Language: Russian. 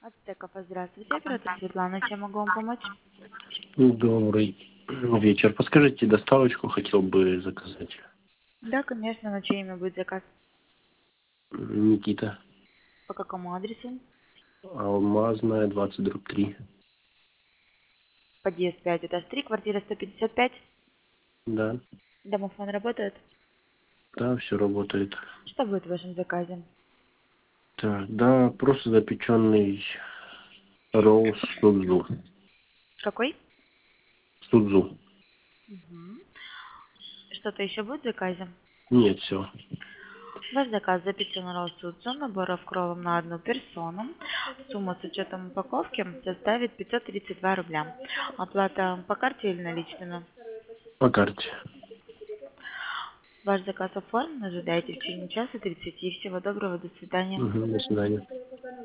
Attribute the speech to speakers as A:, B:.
A: Ацтеков, здравствуйте, оператор Светлана, чем могу вам помочь?
B: Добрый вечер. Подскажите, доставочку хотел бы заказать.
A: Да, конечно, на чье имя будет заказ?
B: Никита.
A: По какому адресу?
B: Алмазная, 20/3.
A: Подъезд 5, этаж 3, квартира 155.
B: Да.
A: Домофон работает?
B: Да, все работает.
A: Что будет в вашем заказе?
B: Так, да, просто запеченный ролл с судзу.
A: Какой?
B: Судзу.
A: Мгм. Что-то еще будет в заказе?
B: Нет, все.
A: Ваш заказ запечен ролл-судзу, набор в кровом на одну персону. Сумма с учетом упаковки составит 532 рубля. Оплата по карте или наличными?
B: По карте.
A: Ваш заказ оформлен, ожидайте в течение часа 30. Всего доброго, до свидания.
B: До свидания.